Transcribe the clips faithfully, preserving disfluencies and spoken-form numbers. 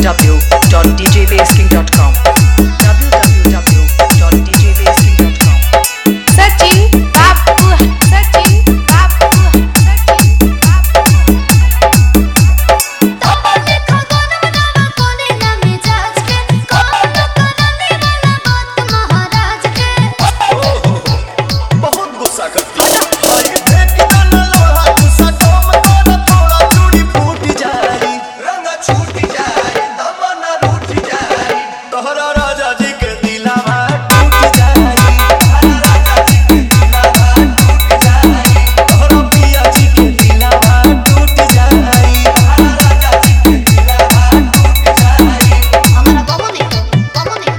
w dot d j bass king dot com w w w dot d j bass king dot com Sachin बाबू सचिन बाबू सचिन बाबू देखो कौन बनावा कोने ना मिजाज के कौन करने वाला बात महाराज के बहुत गुस्सा करती है भाई फेंक ना लोहा गुस्सा कम कर थोड़ा चूड़ी फूट जाई रंग छूट जाई दमना रूठ जाई तोहरा राजा जी के दिलावा टूट जाई तोहरा राजा जी के दिलावा टूट जाई तोहरा पिया जी के दिलावा टूट जाई तोहरा राजा जी के दिलावा टूट जाई हमारा बाबू नहीं बाबू नहीं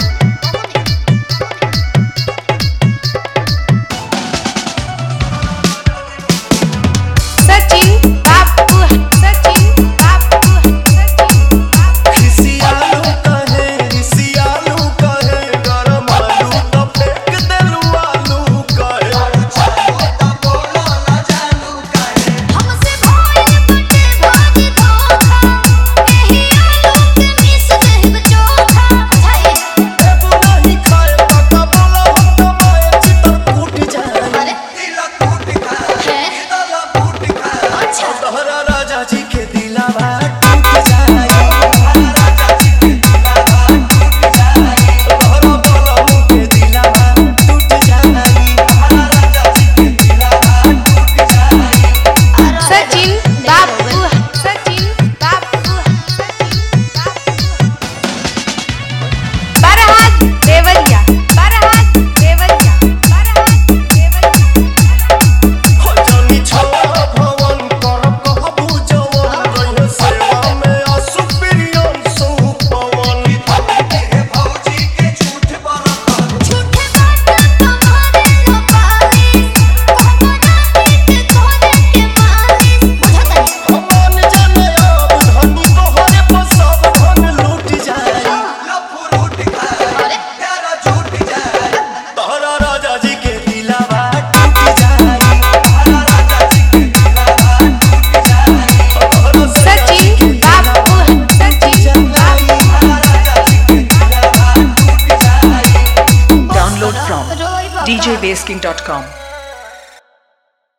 सचिन बाबू सचिन बाबू सचिन खिसियालू कहे रिसियालू कहे गरम आलू तो फेंक देलू आलू कहे तो बोलो ना जानू कहे हमसे भोले बटे भाग धोखा यही आलू के मिस देव चोखा छाए देबू नहीं खाए पका बोला हम कमाए चितर फूट जाए अरे दिल टूट खाए है दिल फूट खाए अच्छा तोहरा राजा जी के दिलावा टूट जाए तोहरा राजा जी के दिलावा टूट जाए तोहरा बोला के दिलावा टूट जाए तोहरा राजा जी के दिलावा टूट जाए सचिन बाबू सचिन बाबू सचिन बाबू बरहात देवरिया बरहात देवरिया बरहात देवरिया हो जानी छावा भवन करब कहबू जवन रहे सेवा में असुप्रियम सुपवन हे भौजी के झूठ बरत झूठे बात तुम्हारे लो पालिस कहबो जानी के तोरे के मालिस बुझत है भगवान जाने अब धनी तोहरे पर सब धन लूट जाए लफू रूट खाए प्यारा झूठ जाए तोहरा राजा जी के दिलावा टूट जाए तोहरा राजा जी के दिलावा टूट जाए तोहरा सचिन बाबू सचिन बाबू तोहरा राजा जी के दिलावा टूट जाए download from रोई बाबा d j bass king dot com